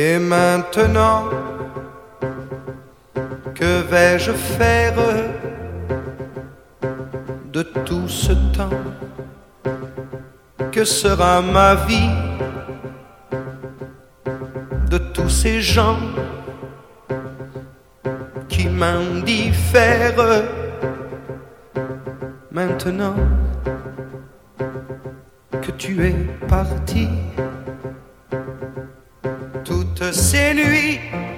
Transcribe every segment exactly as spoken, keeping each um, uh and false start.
Et maintenant, que vais-je faire de tout ce temps? Que sera ma vie de tous ces gens qui m'indiffèrent? Maintenant que tu es parti, toutes ces nuits,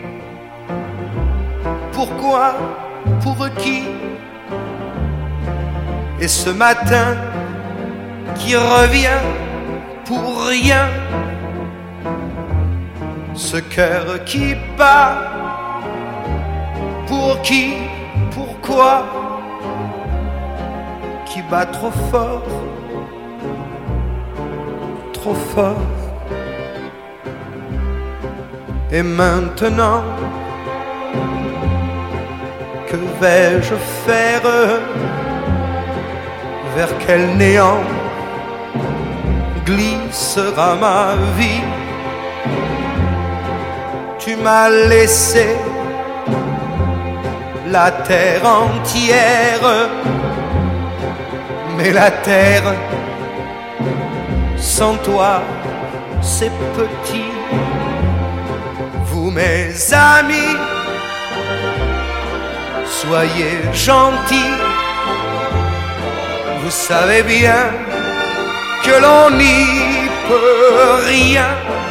pourquoi, pour qui? Et ce matin qui revient pour rien, ce cœur qui bat, pour qui, pourquoi? Qui bat trop fort, trop fort. Et maintenant, que vais-je faire? Vers quel néant glissera ma vie? Tu m'as laissé la terre entière, mais la terre sans toi c'est petit. Vous mes amis, soyez gentils, vous savez bien que l'on n'y peut rien.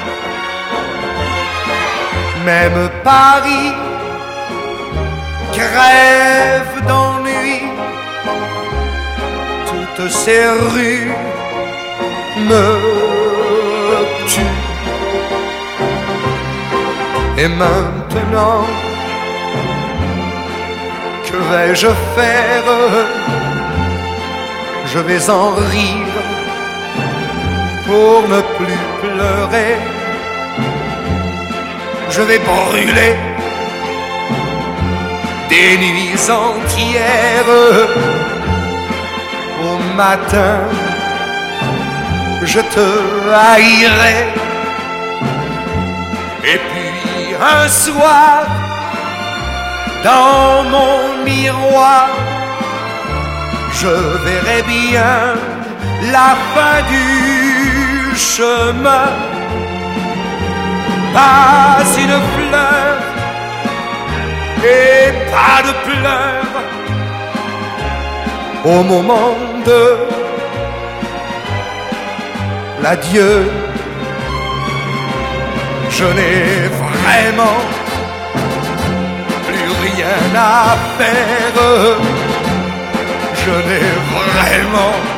Même Paris crève d'ennui, toutes ces rues me tuent. Et maintenant, que vais-je faire? Je vais en rire pour ne plus pleurer. Je vais brûler des nuits entières. Au matin, je te haïrai. Et puis un soir, dans mon miroir, je verrai bien la fin du chemin. Pas une fleur et pas de pleurs au moment de l'adieu. Je n'ai vraiment plus rien à faire. Je n'ai vraiment